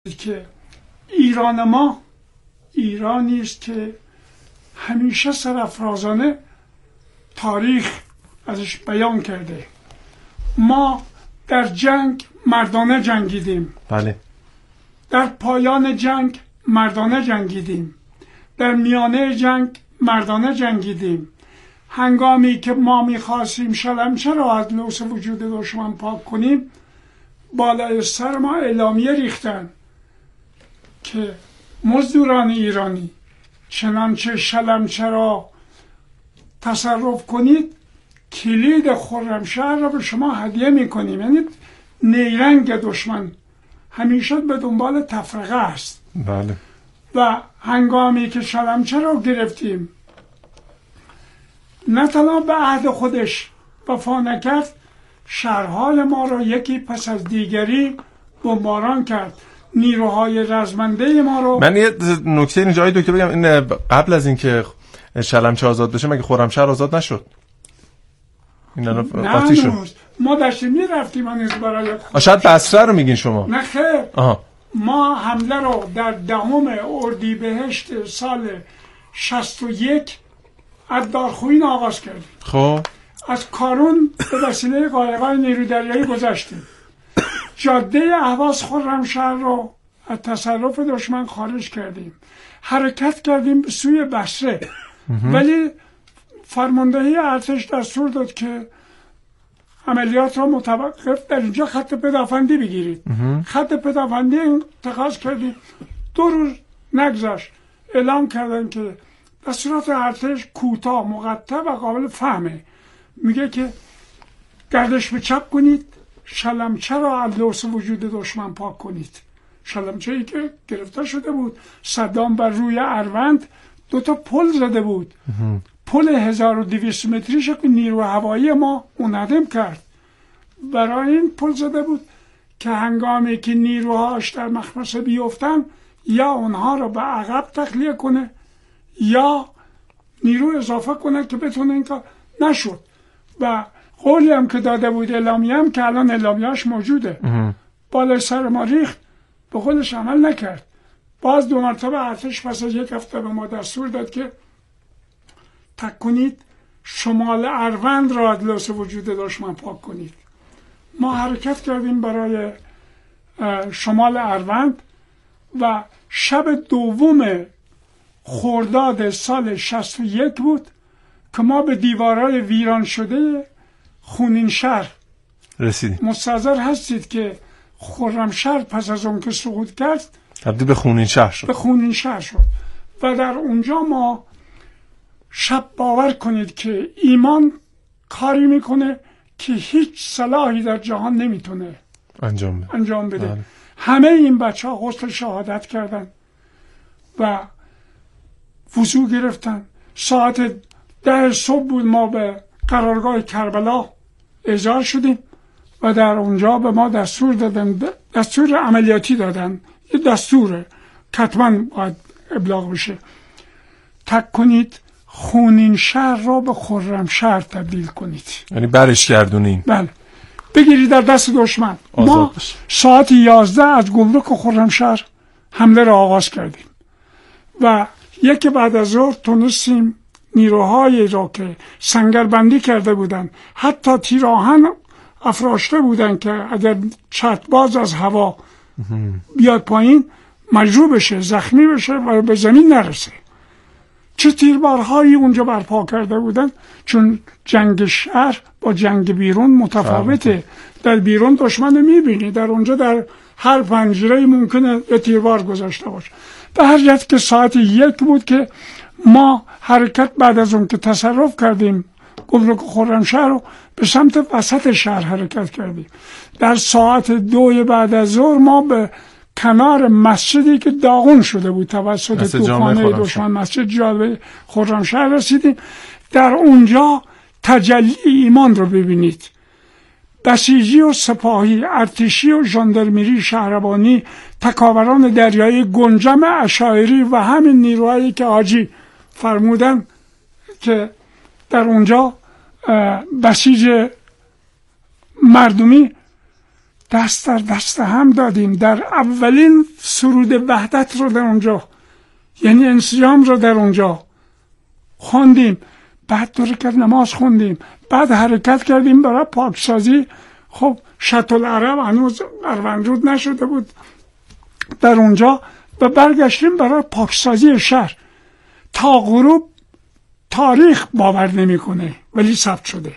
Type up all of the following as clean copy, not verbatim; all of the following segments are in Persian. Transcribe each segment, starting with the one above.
که ایران ما ایرانی است که همیشه سرافرازانه تاریخ ازش بیان کرده. ما در جنگ مردانه جنگیدیم. بله. در پایان جنگ مردانه جنگیدیم. در میانه جنگ مردانه جنگیدیم. هنگامی که ما می‌خواستیم شلمچه را از لوث وجود دشمن پاک کنیم، بالای سر ما اعلامیه ریختن که مزدوران ایرانی چنانچه شلمچه را تصرف کنید کلید خرمشهر را به شما هدیه میکنیم. یعنی نیرنگ دشمن همیشه به دنبال تفرقه است. بله. و هنگامی که شلمچه را گرفتیم، نه تنها به عهد خودش وفا نکرد، شهرهای ما را یکی پس از دیگری بمباران کرد. نیروهای رزمنده ما رو. من یه نکته اینجا دکتر بگم، این قبل از اینکه شلمچه آزاد بشه مگه خرمشهر آزاد نشد؟ این قاطی شد. ما داشتیم میرفتیم هنوز برای شاید بصره رو میگین شما. نه خیر. ما حمله رو در 10 اردیبهشت سال 61 از دارخوین آغاز کردیم. خب از کارون به وسیله قایق‌های نیروی دریایی گذشتیم. جاده اهواز خرمشهر رو از تصرف دشمن خارج کردیم. حرکت کردیم به سوی بصره. ولی فرماندهی ارتش دستور داد که عملیات را متوقف، در اینجا خط پدافندی بگیرید. خط پدافندی اتخاذ کردیم. 2 روز نگذشت اعلام کردن که دستورات ارتش کوتاه، مقطع و قابل فهمه. میگه که گردش به چپ کنید، شلمچه را از لوث وجود دشمن پاک کنید. شلمچه ای که گرفته شده بود. صدام بر روی اروند 2 پل زده بود. پل 1200 متریش که نیرو هوایی ما منهدم کرد. برای این پل زده بود که هنگامی که نیروهاش در مخمصه بیفتن، یا اونها را به عقب تخلیه کنه یا نیرو اضافه کنه که بتونه این کار. نشد. و قولی هم که داده بود، اعلامیه هم که الان اعلامیه‌اش موجوده، بالای سر ما ریخت، به خودش عمل نکرد. باز 2 مرتبه ارتش پس از 1 هفته به ما دستور داد که تک کنید، شمال اروند را از لوث وجود دشمن پاک کنید. ما حرکت کردیم برای شمال اروند و شب 2 خرداد سال 61 بود که ما به دیوارهای ویران شده خونین شهر رسیدیم. مستحضر هستید که خرمشهر پس از اون که سقوط کرد تبدیل به خونین شهر شد. به خونین شهر شد. و در اونجا ما شب باور کنید که ایمان کاری میکنه که هیچ سلاحی در جهان نمیتونه انجام بده. بله. همه این بچه ها غسل شهادت کردن و وضو گرفتن. ساعت 10 صبح بود ما به قرارگاه کربلا احضار شدیم و در اونجا به ما دستور دادن، دستور عملیاتی دادن. یه دستوره کتماً باید ابلاغ بشه. تک کنید خونین شهر را به خرمشهر تبدیل کنید. یعنی برش گردونین. بله. بگیرید در دست دشمن. ما ساعت 11 از گمرک خرمشهر حمله را آغاز کردیم و 1 بعد از ظهر تونستیم نیروهایی را که سنگربندی کرده بودن، حتی تیراهن افراشته بودن که اگر چترباز از هوا بیاد پایین مجروح بشه، زخمی بشه و به زمین نرسه. چه تیربارهایی اونجا برپا کرده بودن، چون جنگ شهر با جنگ بیرون متفاوته. در بیرون دشمن میبینی، در اونجا در هر پنجره ممکنه یه تیربار گذاشته باشه. به هر جهت که ساعت 1 بود که ما حرکت بعد از اون که تصرف کردیم گمرک خرمشهر رو به سمت وسط شهر حرکت کردیم. در ساعت 2 بعد از ظهر ما به کنار مسجدی که داغون شده بود توسط طوفان دشمن، مسجد جامع خرمشهر رسیدیم. در اونجا تجلی ایمان رو ببینید. بسیجی و سپاهی، ارتشی و ژاندارمری، شهربانی، تکاوران دریایی، گنجم اشاعری و همین نیروهایی که حاجی فرمودن که در اونجا بسیج مردمی دست در دست هم دادیم. در اولین سرود وحدت رو در اونجا، یعنی انسجام رو در اونجا خوندیم. بعد 2 رکعت نماز خوندیم. بعد حرکت کردیم برای پاکسازی. خب شط العرب هنوز اروندرود نشده بود در اونجا، و برگشتیم برای پاکسازی شهر. تا غروب تاریخ باور نمیکنه ولی ثبت شده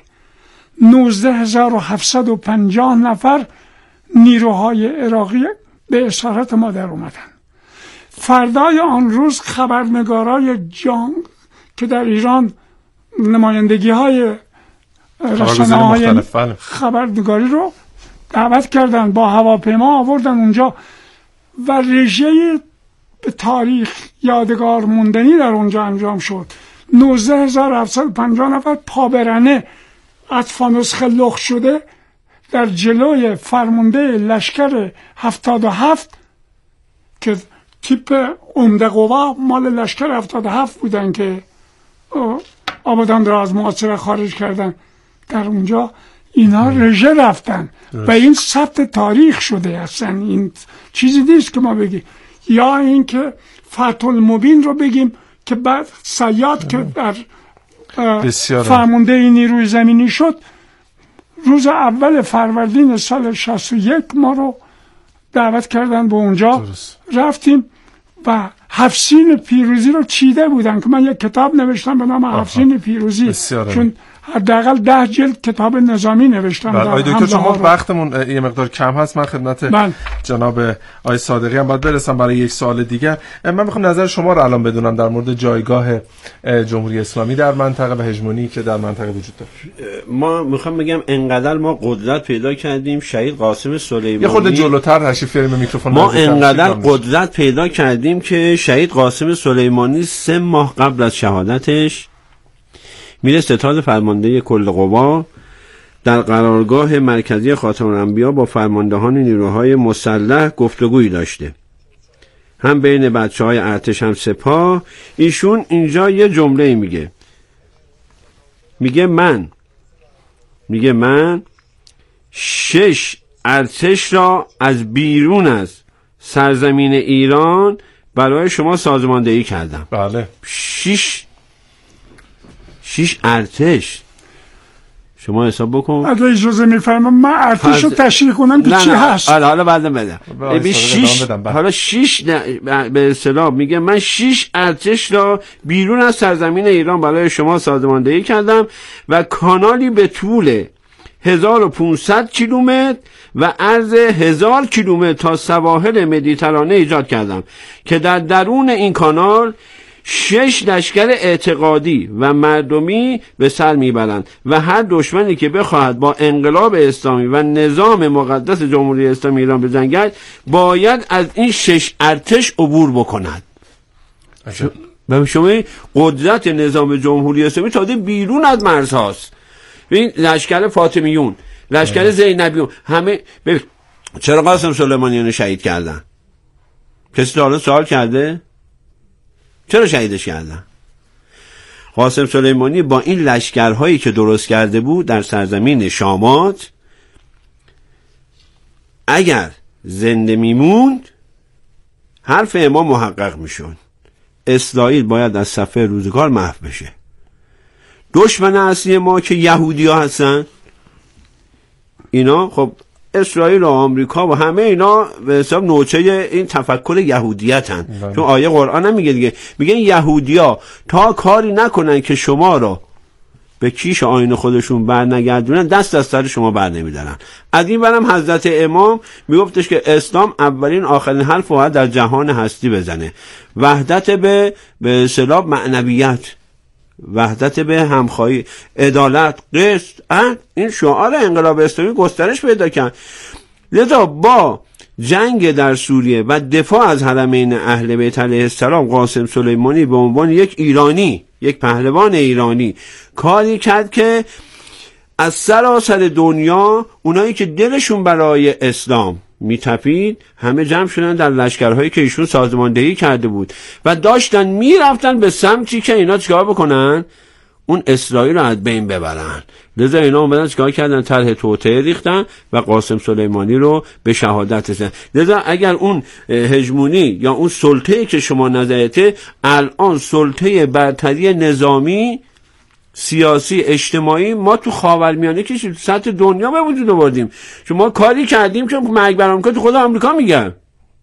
19750 نفر نیروهای عراقی به اسارت ما در اومدن. فردای آن روز خبرنگارای جنگ که در ایران نمایندگی های رسانه های خبرنگاری رو دعوت کردن، با هواپیما آوردن اونجا و رژه به تاریخ یادگار موندنی در اونجا انجام شد. 19750 نفر پابرنه اطفانوس خلخ شده در جلوی فرمانده لشکر 77 که تیپ عمده قوا مال لشکر 77 بودن که آبادان را از محاصره خارج کردن. در اونجا اینا رژه رفتن و این ثبت تاریخ شده. اصلا این چیزی نیست که ما بگیم. یا این که فتح المبین رو بگیم که بعد صیاد که در فرمانده نیروی زمینی شد، روز اول فروردین سال 61 ما رو دعوت کردن به اونجا. رفتیم و حفصین پیروزی رو چیده بودن که من یک کتاب نوشتم به نام حفصین پیروزی، چون حداقل 10 جلد کتاب نظامی نوشتم. آقای دکتر شما وقتمون یه مقدار کم هست، من خدمت جناب آقای صادقی هم باید برسم برای یک سوال دیگر. من میخوام نظر شما رو الان بدونم در مورد جایگاه جمهوری اسلامی در منطقه و هژمونی که در منطقه وجود داره. ما میخوام بگم انقدر ما قدرت پیدا کردیم، شهید قاسم سلیمانی یه خورده جلوتر تشریف بیاریم میکروفون. ما انقدر قدرت پیدا کردیم که شهید قاسم سلیمانی 3 ماه قبل از شهادتش میره ستاد فرمانده کل قوا در قرارگاه مرکزی خاتم الانبیا با فرماندهان نیروهای مسلح گفتگویی داشته، هم بین بچه‌های ارتش هم سپاه. ایشون اینجا یه جمله میگه من 6 ارتش را از بیرون از سرزمین ایران برای شما سازماندهی کردم. بله 6 ارتش. شما حساب بکن. اگه اجازه میفرمم من ارتش رو تشریح کنم که چی هست. حالا بعدم بدم. حالا 6 به اصطلاح میگه من 6 ارتش را بیرون از سرزمین ایران برای شما سازماندهی کردم و کانالی به طول 1500 کیلومتر و عرض 1000 کیلومتر تا سواحل مدیترانه ایجاد کردم که در درون این کانال 6 لشکر اعتقادی و مردمی به سر میبرند و هر دشمنی که بخواهد با انقلاب اسلامی و نظام مقدس جمهوری اسلامی ایران بجنگد باید از این 6 ارتش عبور بکند. به شما قدرت نظام جمهوری اسلامی تازه بیرون از مرزهاست. این لشکر فاطمیون، لشکر زینبیون، همه چرا قاسم سلیمانی رو شهید کردن؟ کسی تا حالا سوال کرده؟ چرا شهیدش کردن؟ قاسم سلیمانی با این لشکرهایی که درست کرده بود در سرزمین شامات اگر زنده میموند حرف امام محقق میشد. اسرائیل باید از صفحه روزگار محو بشه. دشمن اصلی ما که یهودی ها هستن، اینا خب اسرائیل و آمریکا و همه اینا به حساب نوچه این تفکر یهودیت هن. چون آیه قرآن هم میگه دیگه، میگه یهودی ها تا کاری نکنن که شما را به کیش آیین خودشون بر نگردونن دست از سر شما بر نمیدارن. از این برم حضرت امام میگفتش که اسلام اولین آخرین حرف رو در جهان هستی بزنه. وحدت به اصطلاح معنویت، وحدت به همخواهی، عدالت، قسط، این شعار انقلاب اسلامی گسترش پیدا کرد. لذا با جنگ در سوریه و دفاع از حرمین اهل بیت علیه السلام قاسم سلیمانی به عنوان یک ایرانی، یک پهلوان ایرانی کاری کرد که از سراسر دنیا اونایی که دلشون برای اسلام میتپید همه جمع شدن در لشکرهایی که ایشون سازماندهی کرده بود و داشتن میرفتن به سمتی که اینا چیکار بکنن؟ اون اسرائیل رو از بین ببرن. لذا اینا اومدن چیکار کردن؟ طرح توطئه ریختن و قاسم سلیمانی رو به شهادت رسوندن. لذا اگر اون هژمونی یا اون سلطه‌ای که شما نظرته الان سلطه برتری نظامی، سیاسی، اجتماعی ما تو خاورمیانه که تو سطح دنیا به وجود آوردیم. شما کاری کردیم که مرگ بر آمریکا تو خود آمریکا میگن.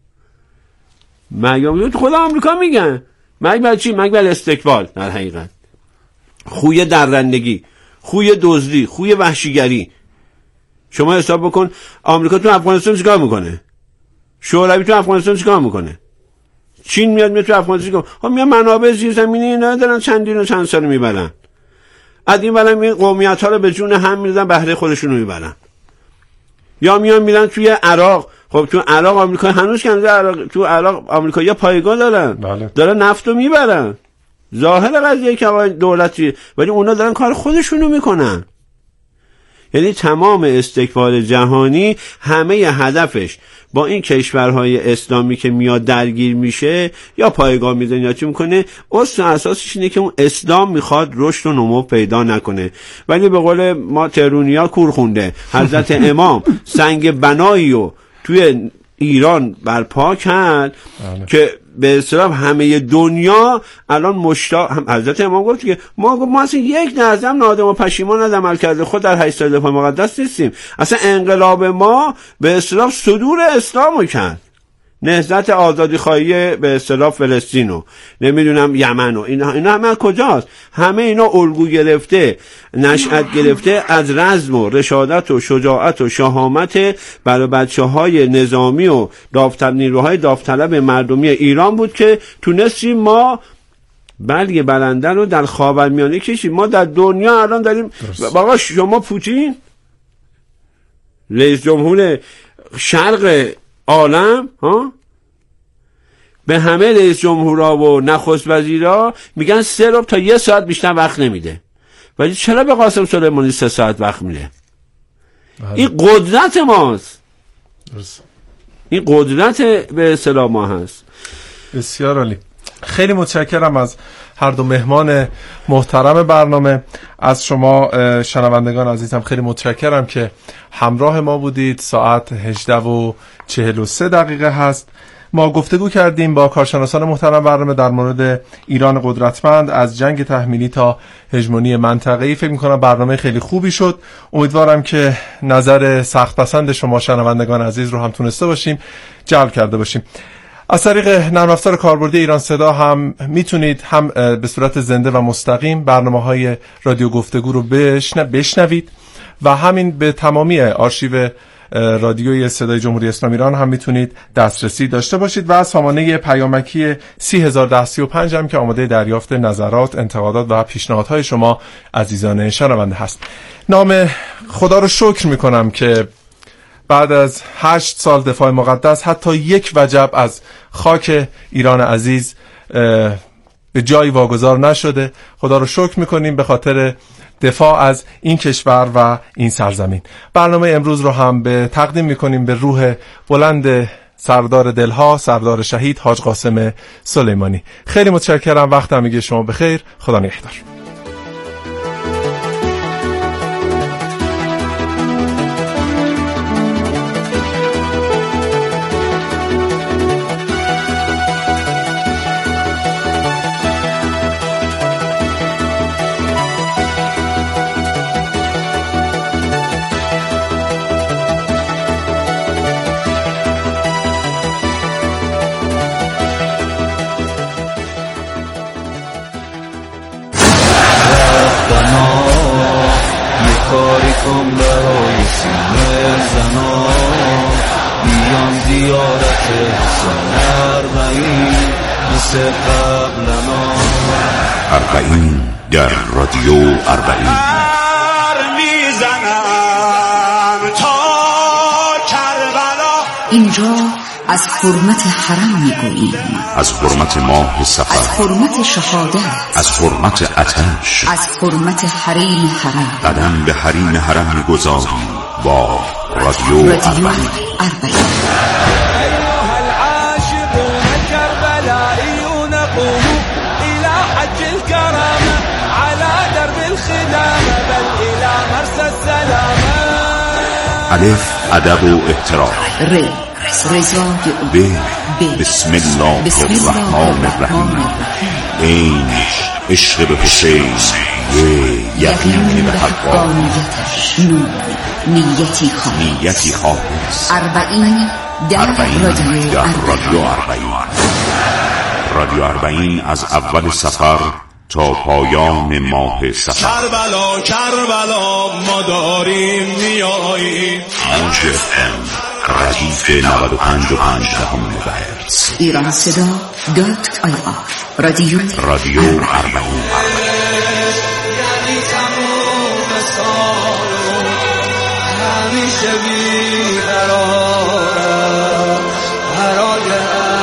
مرگ تو خود آمریکا میگن. مرگ بر چی؟ مرگ بر استکبار. در حقیقت خوی درندگی، خوی دزدی، خوی وحشیگری. شما حساب بکن آمریکا تو افغانستان چیکار میکنه؟ شوروی تو افغانستان چیکار میکنه؟ چین میاد تو افغانستان چیکار؟ میاد منابع زیرزمینی اینا دارن چند سال میبرن. از این برم این قومیت ها رو به جون هم میردن، بهره خودشون رو میبرن. یا میرن توی عراق. خب تو عراق آمریکا هنوز کنده تو عراق آمریکایی‌ها پایگاه دارن. بله. دارن نفت رو میبرن. ظاهر قضیه که آقای دولتی، ولی اونا دارن کار خودشونو میکنن. یعنی تمام استکبار جهانی همه هدفش با این کشورهای اسلامی که میاد درگیر میشه یا پایگاه میزنه یا چی میکنه، اصل اساسش اینه که اون اسلام میخواد رشد و نمو پیدا نکنه. ولی به قول ما ترونیا کور خونده، حضرت امام سنگ بنایی رو توی ایران برپا کرد که به اصطلاح همه دنیا الان مشتاق. حضرت امام گفت که ما اصلا یک لحظه هم نادم و پشیمان از عمل کرده خود در 8 سال پای مقدس نیستیم. اصلا انقلاب ما به اصطلاح صدور اسلامو کرد، نهضت آزادی خواهی به اصطلاح فلسطینو، نمیدونم یمنو، اینا همه کجاست؟ همه اینا الگو گرفته، نشأت گرفته از رزم و رشادت و شجاعت و شهامت برای بچه‌های نظامی و نیروهای داوطلب مردمی ایران بود که تونستیم ما بلگ برنده رو در خاورمیانه کشیم. ما در دنیا الان داریم آقا شما پوتین رئیس جمهور شرق عالم به همه رئیس جمهورها و نخست وزیرها میگن 3 تا 1 ساعت بیشتر وقت نمیده، ولی چرا به قاسم سلیمانی 3 ساعت وقت میده؟ این قدرت ماست. این قدرت به اصطلاح ما هست. بسیار عالی. خیلی متشکرم از هر دو مهمان محترم برنامه. از شما شنوندگان عزیزم خیلی متشکرم که همراه ما بودید. ساعت 18:43 هست. ما گفتگو کردیم با کارشناسان محترم برنامه در مورد ایران قدرتمند، از جنگ تحمیلی تا هژمونی منطقه‌ای. فکر می‌کنم برنامه خیلی خوبی شد. امیدوارم که نظر سخت پسند شما شنوندگان عزیز رو هم تونسته باشیم جلب کرده باشیم. از طریق نرم افزار کاربردی ایران صدا هم میتونید هم به صورت زنده و مستقیم برنامه‌های رادیو گفتگو رو بشنوید و همین به تمامی آرشیو رادیوی صدای جمهوری اسلامی ایران هم میتونید دسترسی داشته باشید و سامانه پیامکی 301035 هم که آماده دریافت نظرات، انتقادات و پیشنهادهای شما عزیزان شنونده هست. نام خدا رو شکر میکنم که بعد از 8 سال دفاع مقدس حتی یک وجب از خاک ایران عزیز به جایی واگذار نشده. خدا رو شکر میکنیم به خاطر دفاع از این کشور و این سرزمین. برنامه امروز رو هم به تقدیم میکنیم به روح بلند سردار دلها، سردار شهید حاج قاسم سلیمانی. خیلی متشکرم. وقت همگی شما بخیر. خدا نگهدار. اربعین در رادیو اربعین اینجا از حرمت حرم میگوییم، از حرمت ماه صفر، از حرمت شهادت، از حرمت آتش، از حرمت حریم حرم. قدم به حریم حرم میگذاریم با رادیو اربعین. قوموا إلى حج الكرامة على درب الف ادب و احترام. ر رضای او. ب بسم الله الرحمن الرحیم. عین عشق به حسین. یقین به حقانیتش. نور نیتی خالص. 40 در رادیو 40. رادیو 40 از اول سفر تا پایان ماه سفر. کربلا ما داریم میاییم. موج FM ردیف 95.5 مگاهرتز. ایران صدا .ir. رادیو 40. یعنی تموم سال همیشه بیقرارم برای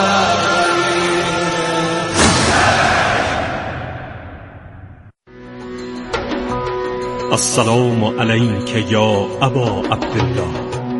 السلام علیک یا ابا عبدالله.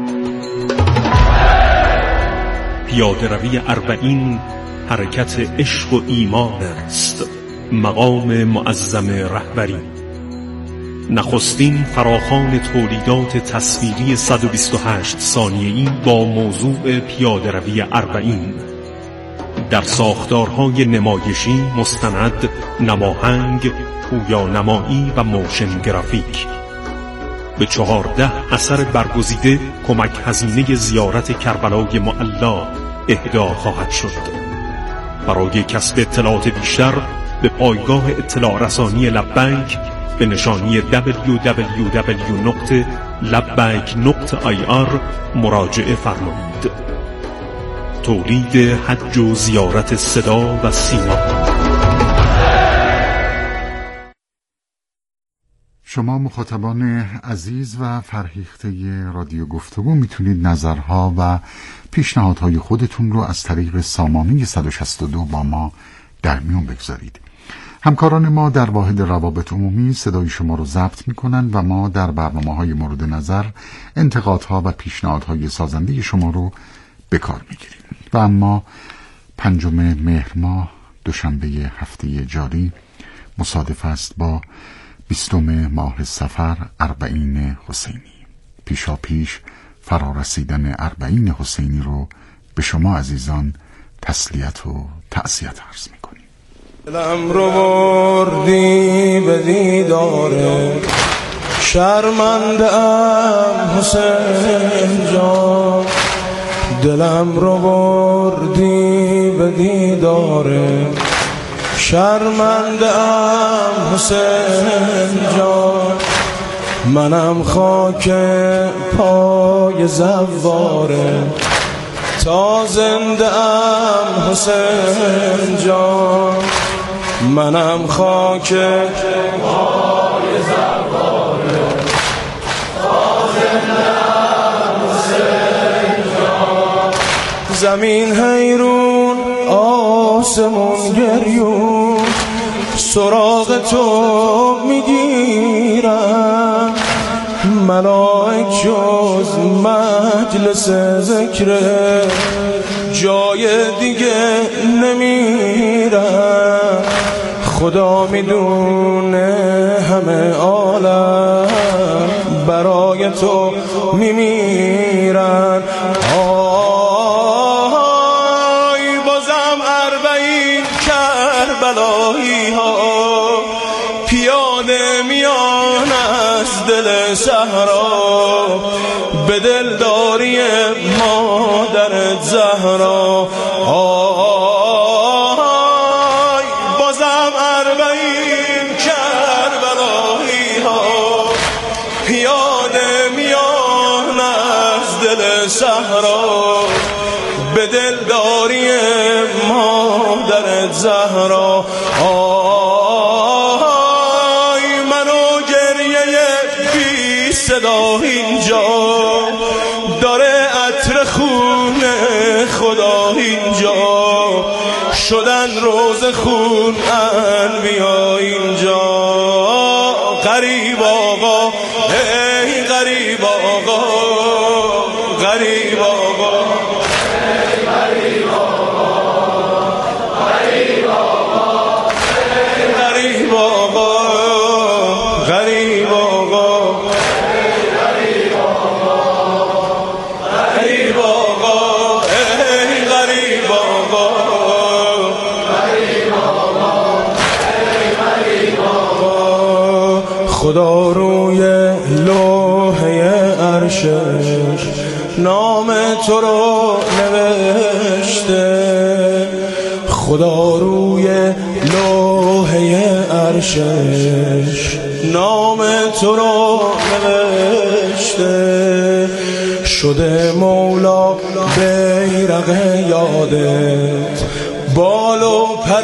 پیاده روی 40 حرکت عشق و ایمان است، مقام معظم رهبری. نخستین فراخوان تولیدات تصویری 128 ثانیه‌ای با موضوع پیاده روی 40 در ساختارهای نمایشی، مستند، نماهنگ، پویانمایی و موشن گرافیک. به 14 اثر برگزیده کمک هزینه زیارت کربلای معلا اهدا خواهد شد. برای کسب اطلاعات بیشتر به پایگاه اطلاع رسانی لبیک به نشانی www.labbaik.ir مراجعه فرمایید. تولید حج و زیارت صدا و سیما. شما مخاطبان عزیز و فرهیخته رادیو گفتگو میتونید نظرها و پیشنهادهای خودتون رو از طریق سامانه 162 با ما در میون بگذارید. همکاران ما در واحد روابط عمومی صدای شما رو ضبط میکنن و ما در برنامه‌های مورد نظر انتقادها و پیشنهادهای سازنده شما رو به کار میگیریم. و اما 5 مهر ماه دوشنبه هفته جاری مصادف است با 20 ماه سفر 40 حسینی. پیشا پیش فرارسیدن 40 حسینی رو به شما عزیزان تسلیت و تعزیت عرض میکنیم. دلم رو بردی به دیداره، شرمنده‌ام حسین جان. دلم رو بردی به دیداره، شرمنده‌ام حسین جان. منم خاک پای زواره، تا زنده‌ام حسین جان. منم خاک پای زواره، تا زنده‌ام حسین جان. زمین حیرون آسمون گریون، سراغ تو میگیرم. ملائک جز مجلس ذکر جای دیگه نمیرم. خدا میدونه همه عالم برای تو میمیرن. بازم 40 کربلایی ها پیاده میان از دل صحرا، به دلداری مادر زهرا. بازم 40 کربلایی ها پیاده میان از دل صحرا، به دلداری مادر زهرا. منو گریه بی صدا اینجا داره، عطر خون خدا اینجا، شدن روز خون انبیا اینجا. غریب آقا ای غریب آقا، غریب آقا ای غریب آقا، غریب آقا ای غریب آقا، غریب آقا ای غریب آقا. خدا روی لوحه عرشش نام تو رو نوشته، خدا روی لوحه عرشش نام تو رو نوشته، شده مولا بیرق یادت بال و پر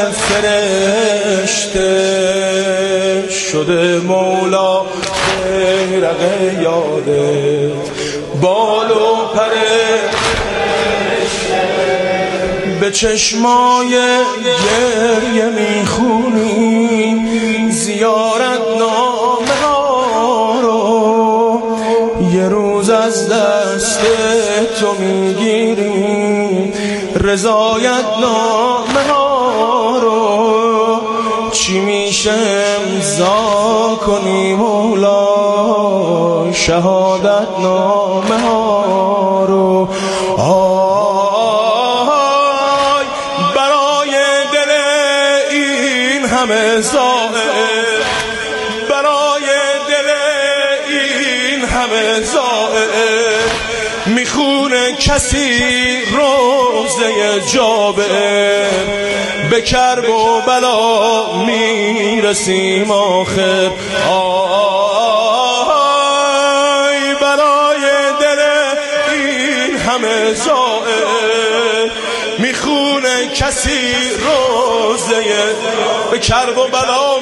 فرشته، شده مولا بیرق یادت بال و پر فرشته، به چشمای گریه میخونی زیارت نامه ها رو، یه روز از دست تو میگیری رضایت نامه ها رو، چی میشه امضا کنی مولا شهادت نامه ها رو. آی برای دل این همه زائر، برای دل این همه زائر میخونه کسی روزه جابر، به کرب و بلا میرسیم آخر. آی برای دل این همه زائر میخونه کسی روزه، به کرب و بلا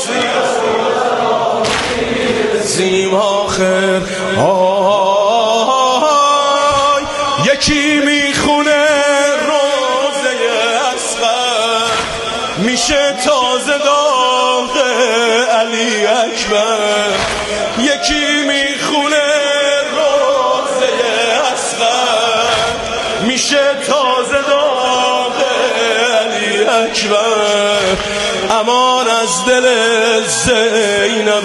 میرسیم آخر. یکی میخونه روزه اصغر میشه تازه داغ علی اکبر، یکی میخونه روزه اصغر میشه تازه داغ علی اکبر. امان از دل زینب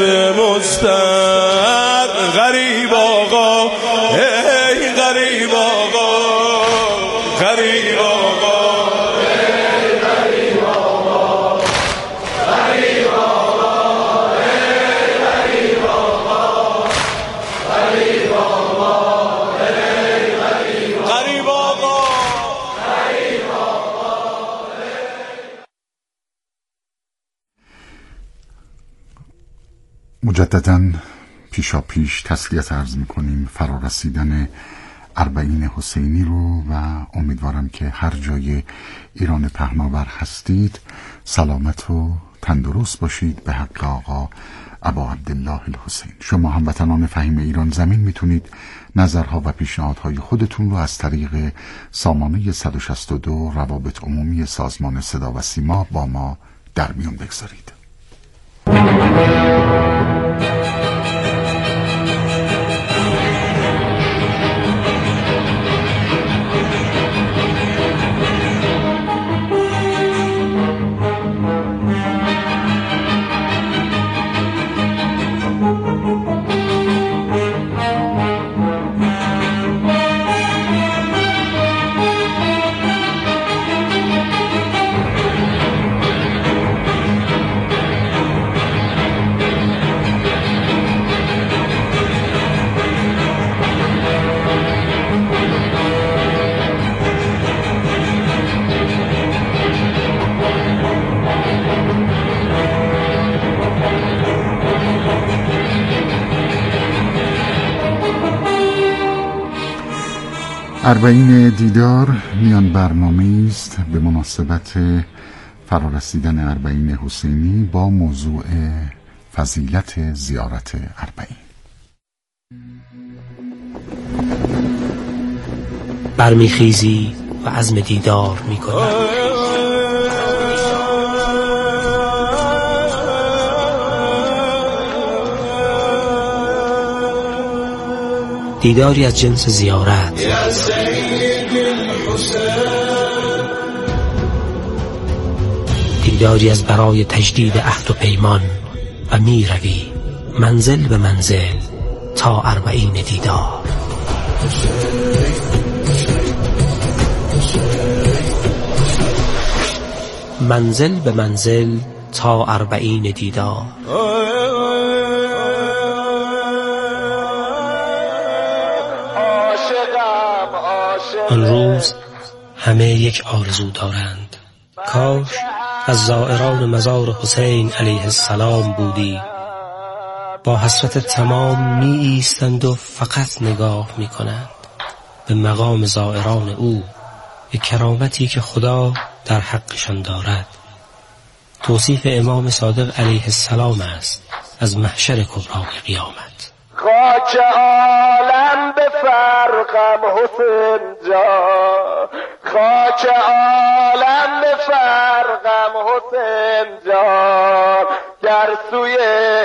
مضطر، غریب آقا ای غریب آقا، غریب آقا ای غریب آقا، غریب آقا ای غریب آقا، غریب آقا ای غریب آقا، غریب آقا. مجدداً پیشاپیش تسلیت عرض میکنیم فرارسیدن اربعین حسینی رو و امیدوارم که هر جای ایران پهناور هستید سلامت و تندرست باشید به حق آقا ابا عبدالله الحسین. شما هموطنان فهیم ایران زمین میتونید نظرها و پیشنهادهای خودتون رو از طریق سامانه 162 روابط عمومی سازمان صدا و سیما با ما در میون بگذارید. اربعین دیدار میان برنامه است به مناسبت فرارسیدن اربعین حسینی با موضوع فضیلت زیارت اربعین. برمیخیزی و عزم دیدار میکنی، دیداری از جنس زیارت، دیداری از برای تجدید عهد و پیمان و می روی منزل به منزل تا اربعین دیدار. منزل به منزل تا اربعین دیدار. آن روز همه یک آرزو دارند، کاش از زائران مزار حسین علیه السلام بودی. با حسرت تمام می ایستند و فقط نگاه می کنند به مقام زائران او، به کرامتی که خدا در حقشان دارد. توصیف امام صادق علیه السلام است از محشر کبرای قیامت. خاک عالم به فرقم حسین جان، خاک عالم به فرقم حسین جان، گر سوی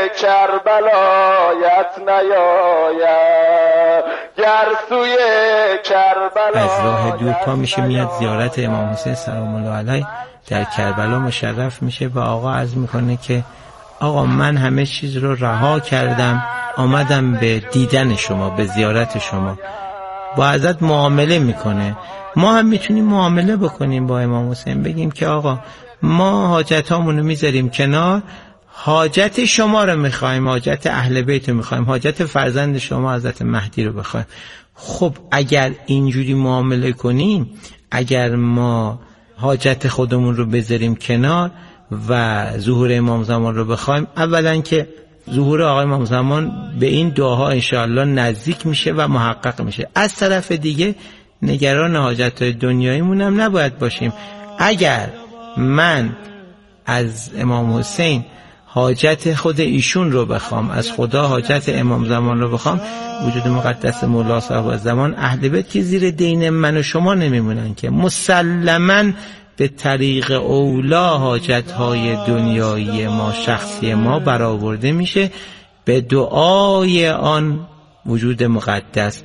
کربلایت نیاید، گر سوی کربلا. از راه دور پا میشه میاد زیارت امام حسین سلام الله علیه در کربلا مشرف میشه و آقا عرض میکنه که آقا من همه چیز رو رها کردم آمدم به دیدن شما، به زیارت شما. با حضرت معامله میکنه. ما هم میتونیم معامله بکنیم با امام حسین، بگیم که آقا ما حاجت هامونو میذاریم کنار، حاجت شما رو میخوایم، حاجت اهل بیت رو میخوایم، حاجت فرزند شما حضرت مهدی رو بخوایم. خب اگر اینجوری معامله کنیم، اگر ما حاجت خودمون رو بذاریم کنار و ظهور امام زمان رو بخوایم، اولا که ظهور آقای امام زمان به این دعاها انشاءالله نزدیک میشه و محقق میشه. از طرف دیگه نگران حاجت دنیاییمون هم نباید باشیم. اگر من از امام حسین حاجت خود ایشون رو بخوام، از خدا حاجت امام زمان رو بخوام، وجود مقدس مولا صاحب زمان اهل بیت که زیر دین من و شما نمیمونن که مسلماً به طریق اولا حاجت‌های دنیایی ما، شخصی ما برآورده میشه به دعای آن وجود مقدس.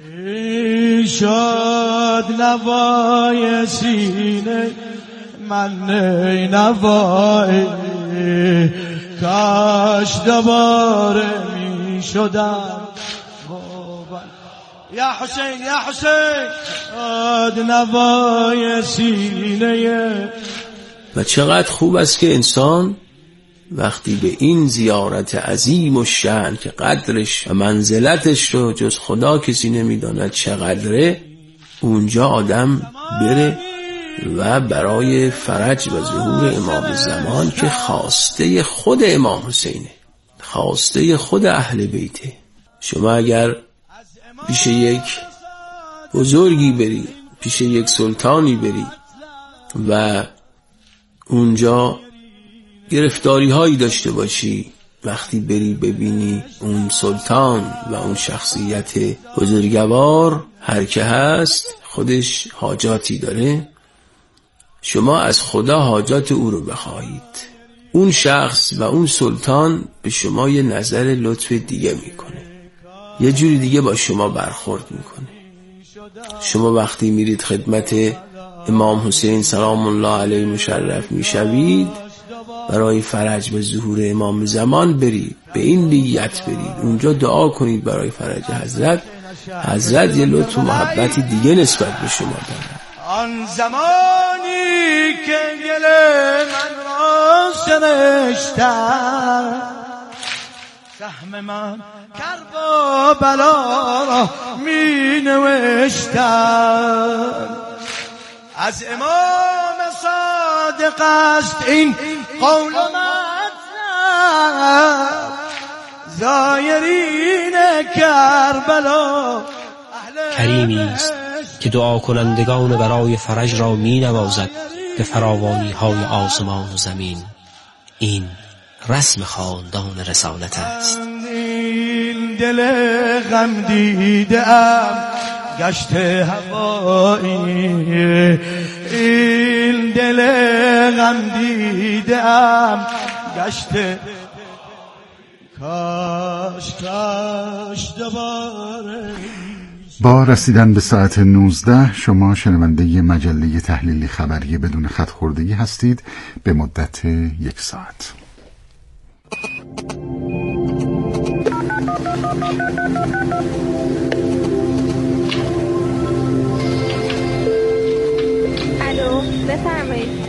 شاد نوای سینه من نوای، کاش دوباره می شدم یا حسین یا حسین، شاد نوای سینه. و چقدر خوب است که انسان وقتی به این زیارت عظیم و شأن که قدرش و منزلتش رو جز خدا کسی نمیداند چقدره، اونجا آدم بره و برای فرج و ظهور امام زمان که خواسته خود امام حسینه، خواسته خود اهل بیته. شما اگر پیش یک بزرگی بری، پیش یک سلطانی بری و اونجا گرفتاری هایی داشته باشی، وقتی بری ببینی اون سلطان و اون شخصیت بزرگوار هر که هست خودش حاجاتی داره، شما از خدا حاجات او رو بخواهید، اون شخص و اون سلطان به شما یه نظر لطف دیگه میکنه، یه جوری دیگه با شما برخورد میکنه. شما وقتی میرید خدمت امام حسین سلام الله علیه مشرف میشوید، برای فرج و ظهور امام زمان برید، به این نیت برید، اونجا دعا کنید برای فرج حضرت. حضرت یه لطف و محبتی دیگه نسبت به شما دارد. آن زمانی که گل من را سنشتن، سهم من کربلا را می نوشتن، از امام صادق است این قول و مطلب، زایرین کربلا. کریمی است که دعا کنندگان برای فرج را می نوازد به فراوانی های آسمان و زمین. این رسم خاندان رسالت است. این دل غم دیدم گشت هوایی، این دل غم دیدم گشت، کاش دوباره. با رسیدن به ساعت 19 شما شنونده مجله تحلیلی خبری بدون خط خوردگی هستید به مدت 1 ساعت. الو، بفرمایید.